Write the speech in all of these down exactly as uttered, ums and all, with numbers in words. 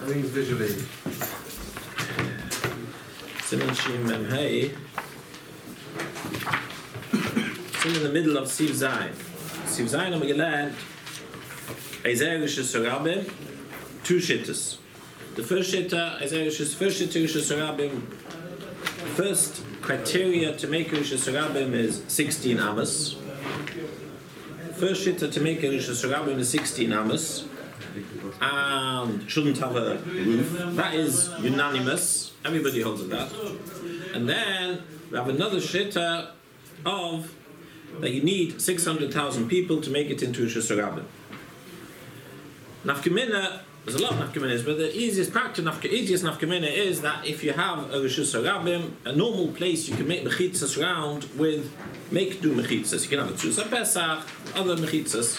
I think it's visually. Siman Shin Mem Hey. It's in the middle of Siv Zayin. Siv Zayin haben wir gelernt, Ezerische Sorabim, two shittas. The first shitta, Ezerische, first shittische Sorabim, first criteria to make Erische Sorabim is sixteen amas. First shitta to make Erische Sorabim is sixteen amas. And shouldn't have a roof. That is unanimous. Everybody holds of that. And then we have another shitta of that you need six hundred thousand people to make it into a Shusarabim. Nafkamina, there's a lot of nafkaminas, but the easiest practice, nafka, easiest nafkamina is that if you have a Shusarabim, a normal place you can make mechitzas around with, make do mechitzas. You can have a Tzusa Pesach, other mechitzas,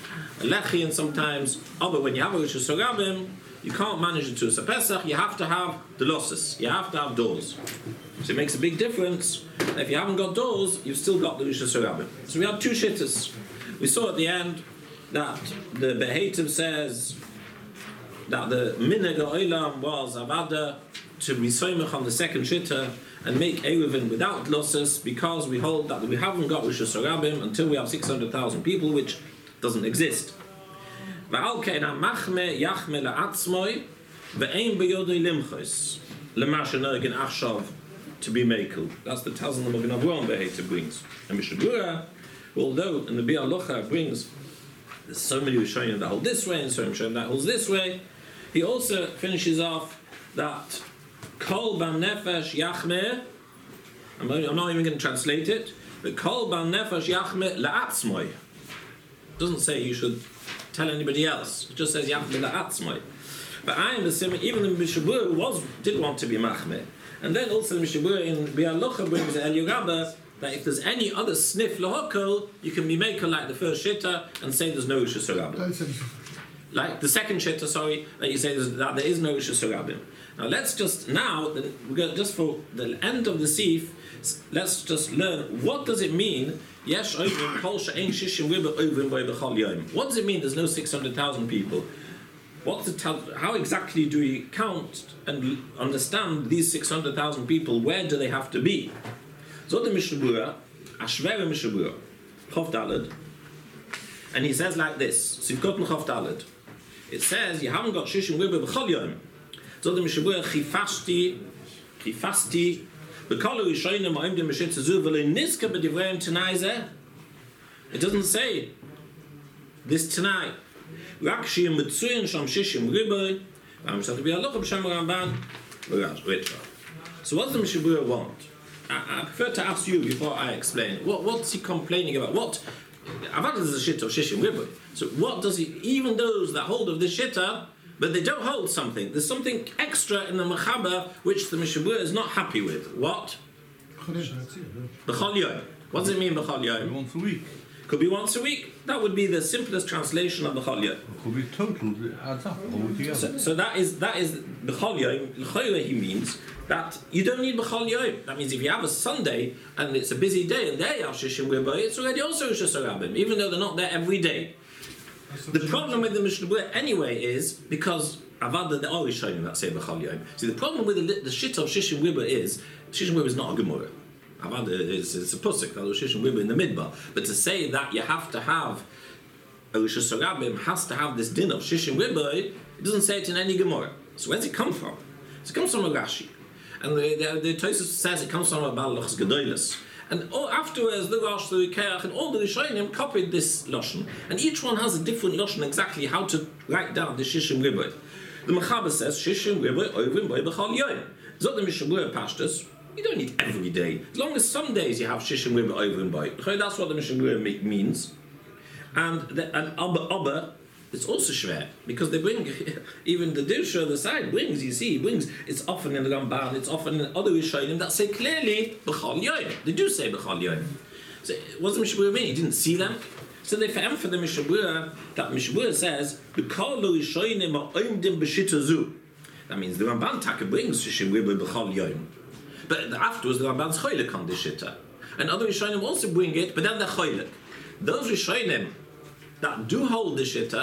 a lechi, and sometimes, oh, but when you have a Shusarabim, you can't manage the Tzusa Pesach, you have to have the losses, you have to have doors. So it makes a big difference. If you haven't got doors, you've still got the Rishus Harabim. So we have two shittas. We saw at the end that the Behetiv says that the Minhag Olam was Avada to be soymach on the second shitta and make Eruvin without losses, because we hold that we haven't got Rishus Harabim until we have six hundred thousand people, which doesn't exist. Va'al ke'ena machme yachme la'atzmoi ve'ein b'yodei limchos l'masha nergin achshav to be mekel. That's the Tazan of Avram Behetiv brings. And Mishabura, although in the Biur Halacha brings, there's so many Rishonim that hold this way and so many Rishonim that holds this way, he also finishes off that Kol Bam Nefesh Yachmeh, I'm not even going to translate it, but Kol Bam Nefesh Yachmeh La'atzmoi. It doesn't say you should tell anybody else, it just says Yachmeh La'atzmoi. But I am assuming, even the Mishabura was did want to be Machmeh. And then also the Mishabura in Biur Halacha brings El Yugaba that if there's any other sniff lahokol, you can be maker like the first shitta and say there's no Rishus Harabim. Like the second shitta, sorry, that you say there's, that there is no Rishus Harabim. Now let's just now, we're going just for the end of the sif, let's just learn what does it mean. Yesh ovim kol she'ein shishim riba ovim b'chol yom. What does it mean? There's no six hundred thousand people. What's the tel- how exactly do we count and understand these six hundred thousand people? Where do they have to be? So the Mishabura, Ashvera Mishabura, Chof Daled, and he says like this: Sivkot Chof Daled. It says you haven't got Shishim Riba B'chol Yom. So the Mishabura Chifashti, Chifasti, B'kol Rishonim Ma'im Dem Meshitz Zu V'Lo Nizka B'Divrayim Tanai Zeh. It doesn't say this tonight. Rak shiyim mitzuyin sham shishim riboy, am shtat Biur Halacha b'shem Ramban, v'rach. So what does the Mishabura want? I, I prefer to ask you before I explain. What what's he complaining about? What Avad is a shit of shishim riboy. So what does he? Even those that hold of this shitta, but they don't hold something. There's something extra in the Mechaba which the Mishabura is not happy with. What? B'chol yom. What does it mean b'chol yom? Once a week. Could be once a week. That would be the simplest translation of B'chol Yom. Could be total, it adds up all together. So, so that is that is B'chol Yom. L'chayre he means that you don't need B'chol Yom. That means if you have a Sunday and it's a busy day and they are Shishim Riboy, it's already also Rishus Harabim, even though they're not there every day. The problem with the Mishabura anyway is because Avada the always showing that say B'chol Yom. See, the problem with the, the shit of Shishim Riboy is Shishim Riboy is not a Gemara. It's, it's a pusik, that Rishus Harabim in the midbar. But to say that you have to have a Rishus Harabim has to have this din of Shishim Riboy, it doesn't say it in any Gemara. So where does it come from? So it comes from a Rashi. And the, the, the Tosfos says it comes from a Baal Lochs Gedolos. And all, afterwards, the Rosh, the Keach, and all the Rishonim copied this Lashon. And each one has a different Lashon exactly how to write down the Shishim Riboy. The Mechaba says, Shishim Riboy Ovim Boy B'chol Yom. Zot the Mishabura Pashtus. You don't need every day. As long as some days you have Shishim Riboy over and by. That's what the Mishabura means. And the, and Abba Abba, it's also schwer because they bring even the Dirsha the side brings. You see, he brings. It's often in the Ramban. It's often in other Rishonim that say clearly B'chol Yom. They do say B'chol Yom. So what does the Mishabura mean? He didn't see them. So they found for the Mishabura that Mishabura says B'kol Rishonim Ha'omdim B'shita Zu. That means the Ramban Taka brings Shishim Riboy B'chol Yom. But afterwards, the Ramban's choylek on the shitta, and other Rishonim also bring it, but then they're choylek. Those Rishonim that do hold the shitta,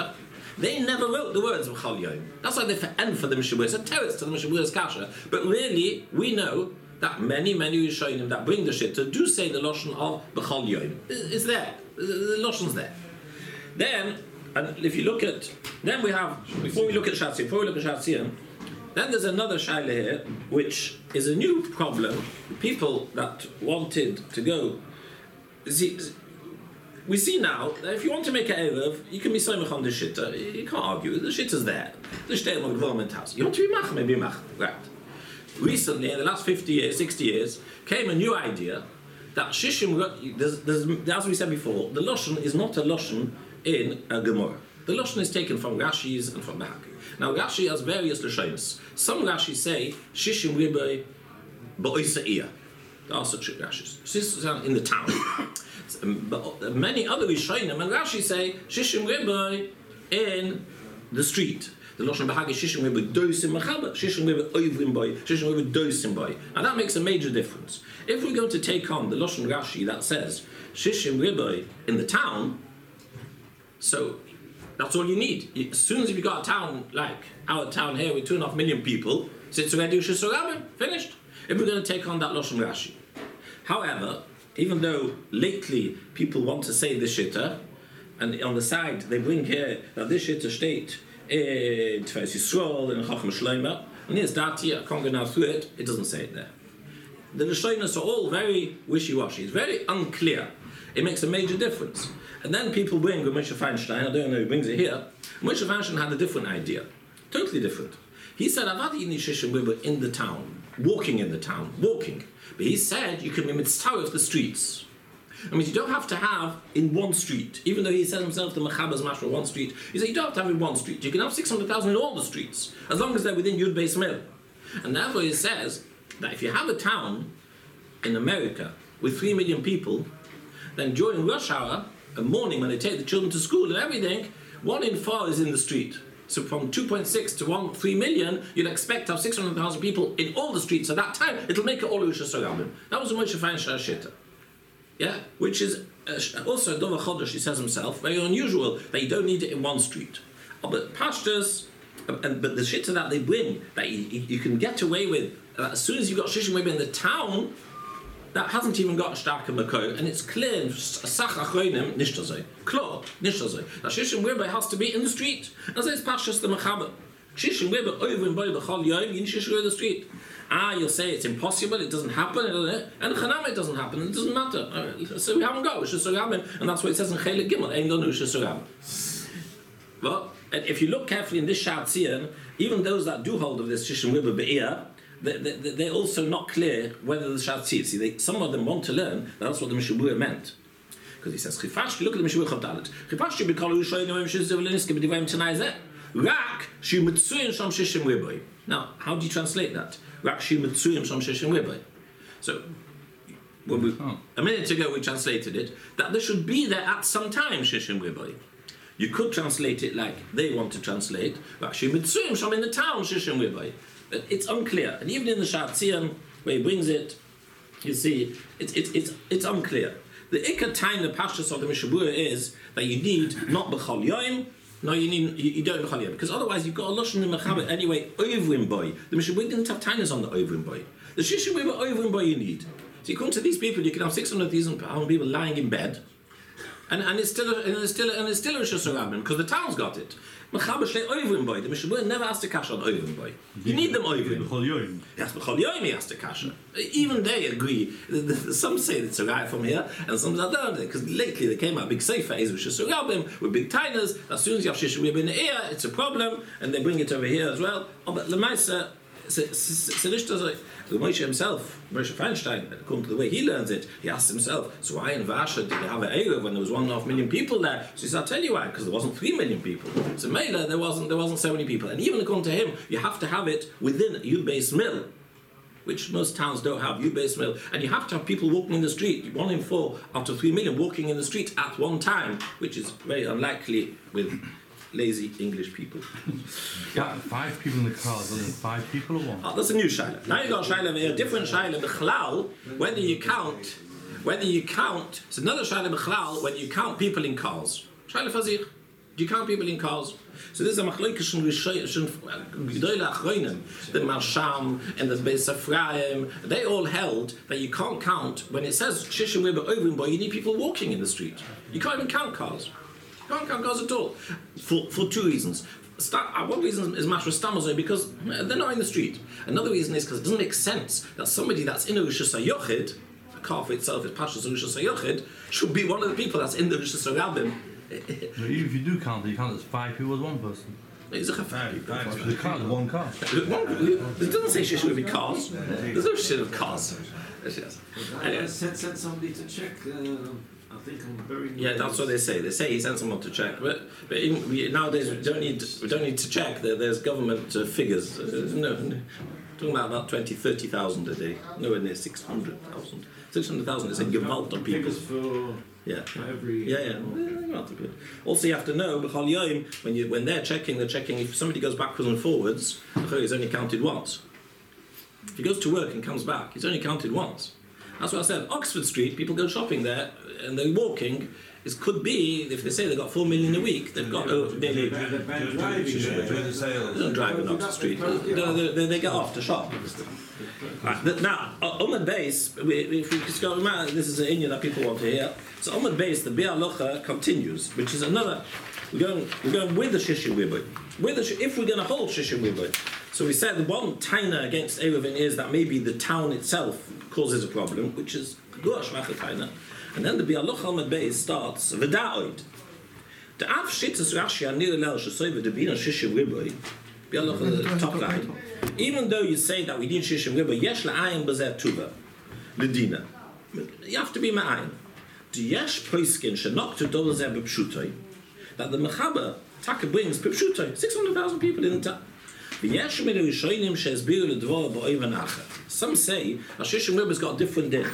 They never wrote the words B'chol Yom. That's why they end for the Mishnah Berurah. It's a teretz to the Mishnah Berurah's kasha. But really, we know that many, many Rishonim that bring the Shitta do say the Lashon of B'chol Yom. It's there. The Lashon's there. Then, and if you look at, then we have, before we look at Shatzion, before we look at Shatzion, then there's another shaila here, which is a new problem. People that wanted to go, see, we see now that if you want to make an Erev, you can be soymach on the Shitta. You can't argue. The Shitta's there. The Shtei on the government house. You want to be mach, maybe mach. Right. Recently, in the last fifty years, sixty years, came a new idea that Shishim, there's, there's, as we said before, the Lashon is not a Lashon in a Gemara. The Lashon is taken from Rashi's and from the Haki. Now, Rashi has various Lashonis. Some Rashi say, Shishim Ribay Ba'oisa'iyah. There are such Rashis. This is in the town. But many other Rishonim and Rashi say, Shishim Ribay in the street. The Lashon Bahagi Shishim Ribay Doisim Mechaba, Shishim Ribay Oivrim Boy, Shishim Ribay Doisim Boy. And that makes a major difference. If we're going to take on the Lashon Rashi that says, Shishim Ribay in the town, so that's all you need. As soon as you've got a town like our town here with two and a half million people, so it's already Shishim Rabim, finished. If we're going to take on that Lashon Rashi. However, even though lately people want to say this Shitta, and on the side they bring here that this Shitta state in Tefes Yisrael and Chacham Shlomo, and here's that here, I can't go now through it, it doesn't say it there. The Lashonos are all very wishy-washy, it's very unclear. It makes a major difference. And then people bring Moshe Feinstein, I don't know who brings it here. Moshe Feinstein had a different idea, totally different. He said, Avadi Nishishim, we were in the town, walking in the town, walking. But he said you can be mitzvah of the streets. I mean, you don't have to have in one street, even though he said himself the Mechaber's Mashra one street, he said you don't have to have in one street, you can have six hundred thousand in all the streets, as long as they're within Yud Beis Mill. And therefore he says that if you have a town in America with three million people, then during rush hour, a morning when they take the children to school and everything, one in four is in the street. So from two point six to one, three million, you'd expect to have six hundred thousand people in all the streets at that time. It'll make it all Rosh Hashanah. That was a Moshe Feinstein Shitta. Yeah, which is uh, also Dova Chodesh, he says himself, very unusual that you don't need it in one street. Oh, but pastors, uh, and but the Shitta that they bring, that you, you can get away with, uh, as soon as you've got Shishim maybe in the town, that hasn't even got a starke Makor, and it's clear, Sach Achronim, Nishtazoi. Klar, Nishtazoi. That Shishim Rebbe has to be in the street. And so it's Pashas the Mechaber. Shishim Rebbe over in Boy B'chol Yom, you Shishim in the street. Ah, you'll say it's impossible, it doesn't happen, and Chanam it doesn't happen, it doesn't matter. So we haven't got Shishim Rebbe, and that's what it says in Chelik Gimel, Ein Lo Shishim Rebbe. Well, and if you look carefully in this Shatzion, even those that do hold of this Shishim Rebbe Be'er, They, they, they're also not clear whether the Shatzir. See, they, some of them want to learn that that's what the Mishnah Berurah meant. Because he says, Chifashki, look at the Mishnah Berurah Chavdalet. Chifashki b'kol Yerushalayim Yom Shizeh v'leniske b'divrayim Tanai Rak shi mitzuyim sham shishim riboy. Now, how do you translate that? Rak shi mitzuyim sham shishim riboy. So, when we, a minute ago we translated it, that there should be there at some time shishim riboy. You could translate it like they want to translate, Rak shi mitzuyim sham in the town shishim riboy. It's unclear, and even in the Shatzion where he brings it, you see, it's it's it's it's unclear. The ikar time, the pashtus of the Mishnah Berurah is that you need not b'chol yom, no, you need you, you don't b'chol yom, because otherwise you've got a lashon in mechaber anyway. Ovrim boy, the Mishnah Berurah didn't have tainas on the ovrim boy. The shishim riboy ovrim boy you need. So you come to these people, you can have six hundred thousand people lying in bed, and and it's still a, and it's still a, and it's still a Rosh Hashanah because the town's got it. Mechaber shlei ovrim boy. The Mishnah Berurah never has to kasha on ovrim boy. You need them ovrim. Yes, b'chol yom he has to kasha. Even they agree. Some say it's a guy from here, and some say don't. Because lately they came out big sefer is with shesugabim with big tainas. As soon as you have shishim in the ear, it's a problem, and they bring it over here as well. Oh, but lemaisa, the Moshe himself, Moshe Feinstein, according to the way he learns it, he asks himself, so why in Vasha did they have an Erev when there was one and a half million people there? So he said, I'll tell you why, because there wasn't three million people. So Mela, there wasn't there wasn't so many people. And even according to him, you have to have it within Yud Beis Mill, which most towns don't have, Yud Beis Mill. And you have to have people walking in the street, one in four out of three million walking in the street at one time, which is very unlikely with lazy English people. Yeah, five people in the car, is it five people or one? Oh, that's a new shaila. Now you've got a shaila, a different shaila, b'chlal, whether you count, whether you count, it's another shaila b'chlal, when you count people in cars. Shaila fazir. Do Do you count people in cars? So this is a machlokes shon gedoyle achronim, the Marsham and the Beis Ephraim. They all held that you can't count when it says Shishim Riba Ovim Boy. You need people walking in the street. You can't even count cars. You can't count cars at all for for two reasons. Start, uh, one reason is Mashra Stamazoi because they're not in the street. Another reason is because it doesn't make sense that somebody that's in a Rishus HaYochid, a car for itself is Pashas Rishus HaYochid, should be one of the people that's in the Rishus HaRabim. No, even if you do count it, you count as five people as one person. It's a five people. The car is one car. It doesn't say shit would be cars. There's no shit of cars. I sent, sent somebody to check. Uh, I think I'm very. Yeah, that's what they say. They say he sent someone to check, but but in, we, nowadays we don't need we don't need to check. There, there's government uh, figures. Uh, no, no, talking about about twenty, thirty thousand a day. Nowhere near six hundred thousand. Six hundred thousand is a gewalt of people. Figures for Yeah, every. yeah, yeah. Well, also, you have to know b'chol yom, when you when they're checking, they're checking if somebody goes backwards and forwards. He's only counted once. If he goes to work and comes back, he's only counted once. That's what I said. Oxford Street, people go shopping there and they're walking. It could be if they say they've got four million a week, they've got oh, nearly. They don't drive in Oxford Street. They, they, they, they get off to shop. Right, now, on the base, if we just go, this is an inyan that people want to hear. So on the base, the Biur Halacha continues, which is another. We're going, we're going with the Shishim Riboy. With the, if we're going to hold Shishim Riboy. So we said the one taina against Eruvin is that maybe the town itself causes a problem, which is Guash Taina. And then the Biur Halacha on the base starts V'da'oid. The Av Shittas Rashi Anir Lel Shesoiva the Bina Shishim Riboy. Biur Halacha the top line. Even though you say that we need Shishim Riboy, Yesh La'ayin B'zeh Tuva L'dina. You have to be Ma'ayin. The Yesh Poiskin Shenok to Dolazeh B'pshutoi. That the Mechaber Taka brings B'pshutoi. Six hundred thousand people in the town. Some say that Shishim Riboy's got a different din.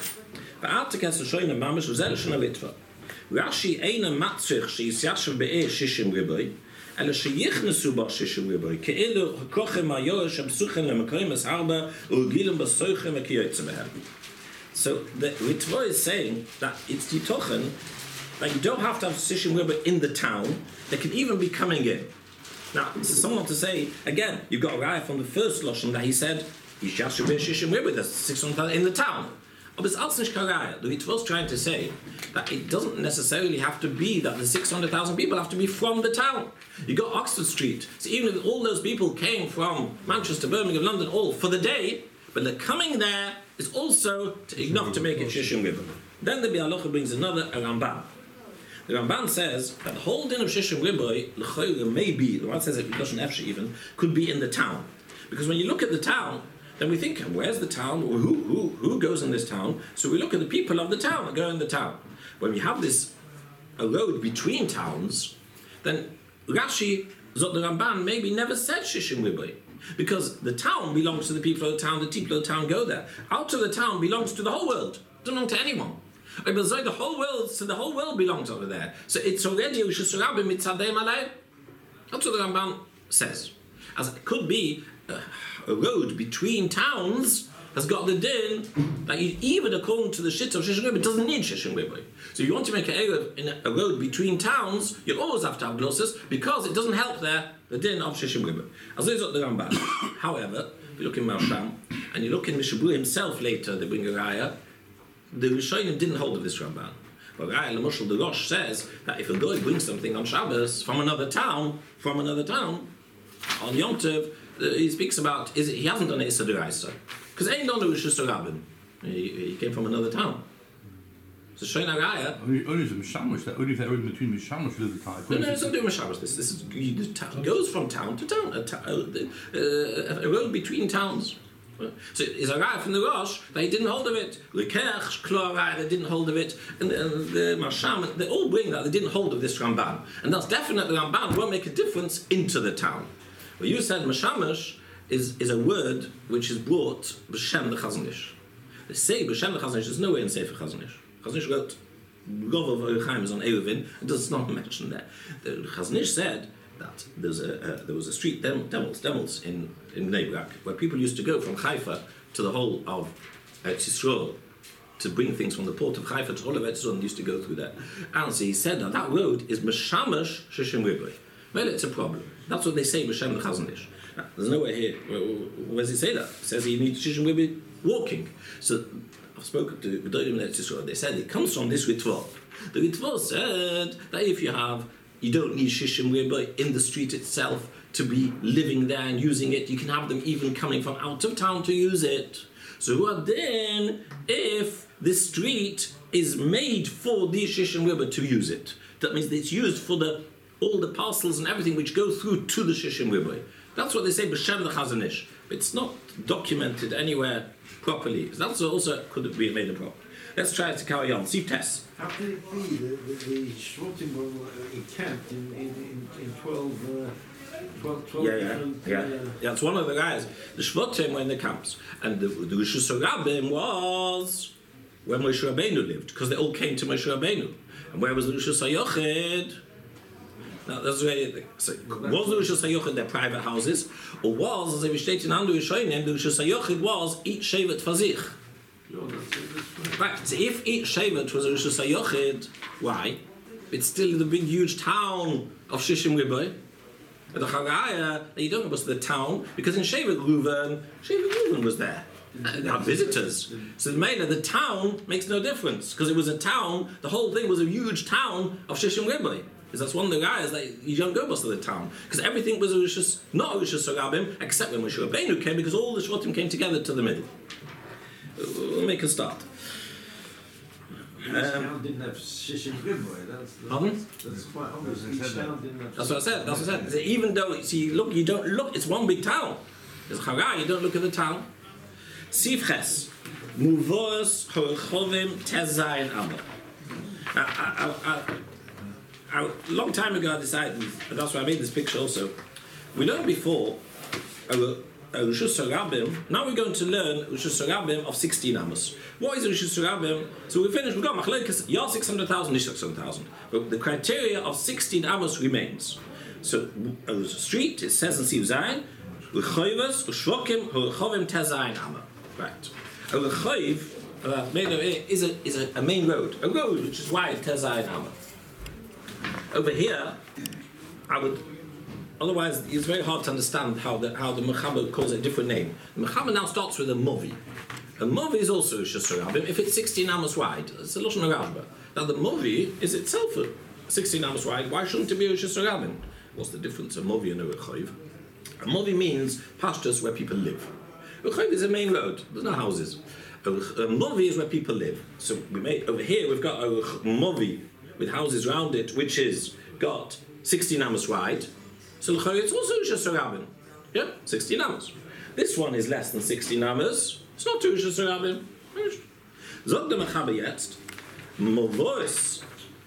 Rashi eina matzich sheyisyashav be'eh Shishim Riboy, ela sheyichnesu ba Shishim Riboy, ke'ilu hakochem ha'yoresh ha'psuchem le'makoyim es'arba u'gilim b'soichem ha'kiyotzem behem. So the Ritva is saying that it's titochen that you don't have to have Shishim Riboy in the town. They can even be coming in. Now, this is someone to say, again, you've got a guy from the first Lashon that he said, Yishashu ben Shishim Riboy, there's six hundred thousand in the town. But it's also nicht karaya. The Ritva is trying to say that it doesn't necessarily have to be that the six hundred thousand people have to be from the town. You got Oxford Street, so even if all those people came from Manchester, Birmingham, London, all for the day, but they're coming there is also to, enough to make it Shishim Riboy. Then the Biur Halacha brings another a Ramban. The Ramban says that the whole din of Shishim Riboy, l'chayre, maybe, the Ramban says it doesn't have even, could be in the town. Because when you look at the town, then we think, where's the town? Or who, who, who goes in this town? So we look at the people of the town that go in the town. When we have this a road between towns, then Rashi, Zot the Ramban, maybe never said Shishim Riboy. Because the town belongs to the people of the town, the people of the town go there. Out of the town belongs to the whole world. It doesn't belong to anyone. But the whole world, so the whole world belongs over there. So it's already Rishus HaRabim mitzadei malei. That's what the Ramban says. As it could be uh, a road between towns has got the din that you, even according to the shit of Shishim Riboy, doesn't need Shishim Riboy. So if you want to make a, in a, a road between towns, you'll always have to have glosses because it doesn't help there the din of Shishim Riboy. As this is what the Ramban. However, if you look in Marsham and you look in Mishabur himself later, they bring a raya. The Rishonim didn't hold of this Ramban. But Raya L'Mushal the Rosh says that if a guy brings something on Shabbos from another town, from another town, on Yom Tov, uh, he speaks about is it, he hasn't done it Issa D'Oraisa. Because ain't done the Rishus HaRabim. He, he came from another town. So Shoina Raya. Only only the Mishamash, that only if that road between Mishamash lives the time. No, no, it's not doing Mishamash. This, this is the town goes from town to town. A, ta- uh, a road between towns. So it's a raya from the Rosh that he didn't hold of it. Lekech, Klorah, they didn't hold of it. And, and the Marsham, they all bring that they didn't hold of this Ramban. And that's definitely the Ramban won't make a difference into the town. But you said Mashamash is, is a word which is brought B'Shem the Chazon Ish. They say B'Shem the Chazon Ish, there's no way in Sefer Chazon Ish. Chazon Ish wrote Gov of Orechaim is on Eruvin, it does not mention there. The Chazon Ish said that there's a, uh, there was a street, Dem- Demels, Demels in, in Bnei Brak, where people used to go from Haifa to the whole of Eretz Yisrael to bring things from the port of Haifa to Olavetzon used to go through there. And so he said that that road is Meshamash Shishim Riboy. Well, it's a problem. That's what they say, B'Shem Chazanish. There's nowhere here. Where, where does he say that? It says he needs Shishim Riboy walking. So I've spoken to Gedolim Eretz Yisrael. They said it comes from this Ritva. The Ritva said that if you have, you don't need Shishim Riboy in the street itself to be living there and using it. You can have them even coming from out of town to use it. So then, if the street is made for the Shishim Riboy to use it, that means that it's used for the all the parcels and everything which go through to the Shishim Riboy. That's what they say, B'Shem the Chazanish. It's not documented anywhere properly. That's also could have been made a problem. Let's try to carry on. See test. How can it be the, the, the Shvatim were encamped in, in, in, in twelve, uh, twelve, twelve yeah, yeah, different... yeah. Uh, yeah, it's one of the guys. The Shvatim were in the camps. And the, the Rishus HaRabim was where Moshe Rabbeinu lived, because they all came to Moshe Rabbeinu. And where was the Rishus HaYochid? Now, that's really, so, was the Rishus HaYochid their private houses, or was, as we stated in Andu Yishonim, the Rishus HaYochid was each Shevet for sich. Right, so if each Shevet was a Rishus HaYochid, why? It's still the big, huge town of Shishim Riboy. The Chagaya, you don't know what's the town, because in Shevet Reuven, Shevet Reuven was there. They had visitors. So the Mela, the town makes no difference, because it was a town, the whole thing was a huge town of Shishim Riboy. Because that's one of the guys that you don't go most of the town. Because everything was a Rishus, not a Rishus HaRabim, except when Moshe Rabbeinu came, because all the Shvatim came together to the middle. We'll make a start. Each town didn't have Shishim Riboy. That's, Pardon? that's quite obvious. Each town didn't have... That's what I said. That's what I said. So even though, see, look, you don't look. It's one big town. There's Chagah. You don't look at the town. Sivches, Muvos Horchovim Tezayin Abba. A long time ago, I decided, and that's why I made this picture also. We learned before Rishus HaRabim. Now we're going to learn Rishus HaRabim of sixteen amos. What is Rishus HaRabim? So we finished. We got Machlekes. Yeah, six hundred thousand, not six hundred thousand. But the criteria of sixteen amos remains. So a street, it says in Siv Zayin, L'choivas U'shvokim Hurchovim Tezayin Amma. Right. A L'choiv is a is a, a main road, a road which is wide Tezayin Amma. Over here, I would. Otherwise, it's very hard to understand how the how the Mechaber calls it a different name. The Mechaber now starts with a movi. A movi is also Rishus HaRabim. If it's sixteen amos wide, it's a Lashon HaRashba. Now the movi is itself a sixteen amos wide. Why shouldn't it be Rishus HaRabim? What's the difference? A movi and a rechoiv. A movi means pastures where people live. A rechoiv is a main road. There's no houses. A, a movi is where people live. So we made over here. We've got a movi with houses around it, which is got sixteen amos wide. So it's also Rishus HaRabim. Yeah, sixteen amos. This one is less than sixteen amos. It's not too Rishus HaRabim. Zog the Mechaber jetzt, Movois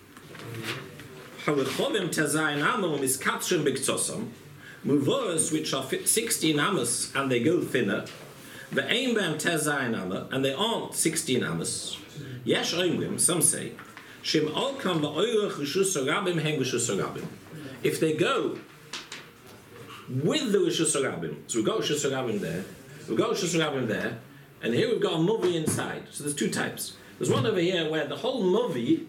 Harechovim Tezayin Amo Miskatshim B'Ktsosam, Movois which are sixteen amos and they go thinner, Ve'ein B'em Tezayin Amo, and they aren't sixteen amos. Yesh Oimrim, some say, Shem Olkam V'Oyrech Rishus HaRabim Hem Rishus HaRabim. If they go with the Rishus HaRabim, so we've got Rishus HaRabim there, we've got Rishus HaRabim there, and here we've got a movi inside. So there's two types. There's one over here where the whole movi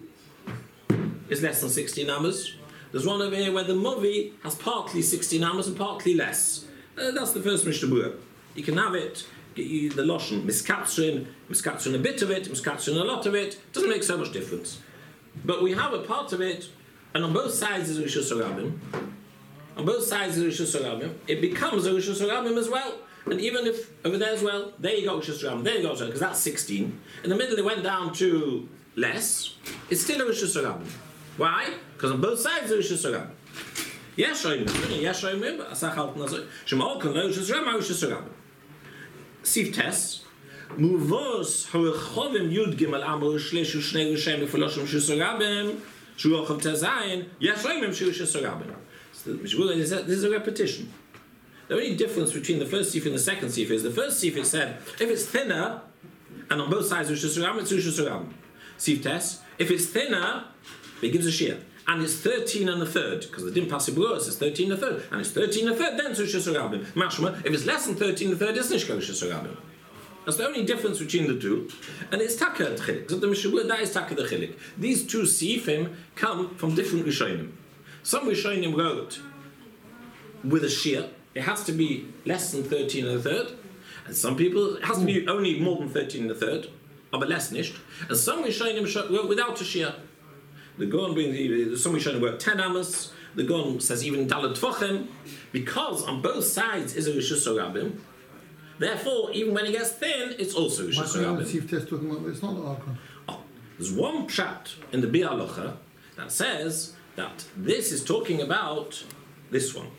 is less than sixteen amos. There's one over here where the movi has partly sixteen amos and partly less. Uh, that's the first Mishnah Berurah. You can have it, get you the Lashon, miskatzrin, miskatzrin a bit of it, miskatzrin a lot of it. Doesn't make so much difference. But we have a part of it, and on both sides is Rishus HaRabim. On both sides is Rishus HaRabim. It becomes a Rishus HaRabim as well. And even if over there as well, there you go Rishus HaRabim, there you go, because that's sixteen. In the middle it went down to less. It's still a Rishus HaRabim. Why? Because on both sides is Rishus HaRabim. Yes, I remember. Yes, I remember. Asach halten also. Shemal kan lo Rishus HaRabim, Rishus HaRabim. Siv tes. Muvos harechovim yud gimel amor shleishu shnei rishem lefoloshem Rishus HaRabim. Shuochav tezayin. Yes, I remember Rishus HaRabim. This is a repetition. The only difference between the first sif and the second sif is the first sif it said if it's thinner and on both sides Rishus HaRabim, it's Rishus HaRabim. Sif tes. If it's thinner, it gives a shear. And it's thirteen and a third, because the Din Passi Berurah says thirteen and a third. And it's thirteen and a third, then it's Rishus HaRabim. Mashma, if it's less than thirteen and a third, it's not Rishus HaRabim. That's the only difference between the two. And it's taka and chilik. So the Mishabur, that is taka the chilik. These two sifim come from different Rishonim. Some Rishonim wrote with a shear, it has to be less than thirteen and a third. And some people, it has to be only more than thirteen and a third, but less nicht. And some Rishonim wrote without a shear. The Gon brings, the, some Rishonim wrote ten amos. The Gon says even dalet tvachim, because on both sides is a Rishus Rabim. Therefore, even when it gets thin, it's also Rishus Rabim. It's not the Arkan. Oh, there's one pshat in the Bir Halacha that says that this is talking about this one.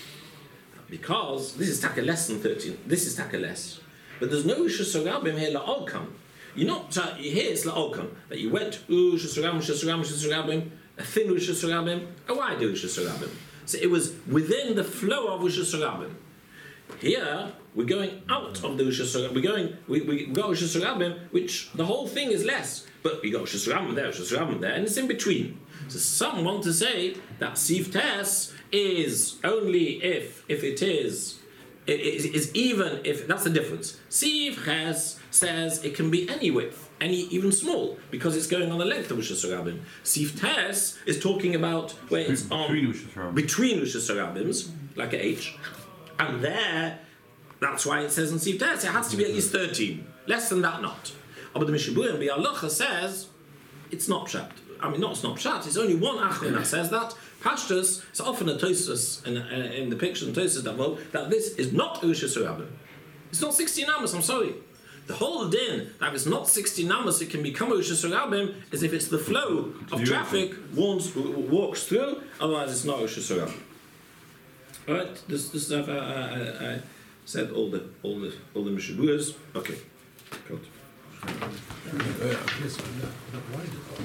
Because this is taka less than thirteen, this is taka less. But there's no Rishus Rabim here la'olkam. You're not, here it's la'olkam, that you went, ooh, Rishus Rabim, Rishus Rabim, Rishus Rabim, a thin Rishus Rabim, a wide Rishus Rabim. So it was within the flow of Rishus Rabim. Here, we're going out of the Rishus Rabim. We're going, we, we got Rishus Rabim, which the whole thing is less. But we got Rishus Rabim there, Rishus Rabim there, and it's in between. So some want to say that Sif Tes is only if, if it is, it is, is even if, that's the difference. Sif Ches says it can be any width, any even small, because it's going on the length of Rishus Rabim. Sif Tes is talking about where it's on between Rishus Rabim. Between Rishus Rabims, like a H. And there, that's why it says in Sif Tes, it has to be at least thirteen. Less than that, not. But the Mishabur and Bi'alacha says, it's not pshat. I mean, not it's not pshat, it's only one achron that says that. Pashtus, it's often a tosus in, uh, in the picture in tosus that well, that this is not Rishus Rabim. It's not sixteen amos, I'm sorry. The whole din that if it's not sixteen amos, it can become Rishus Rabim, is if it's the flow of traffic walks, walks through, otherwise it's not Rishus Rabim. Alright, this this stuff I, I, I said all the all the all the Mishaburas. Okay. Good.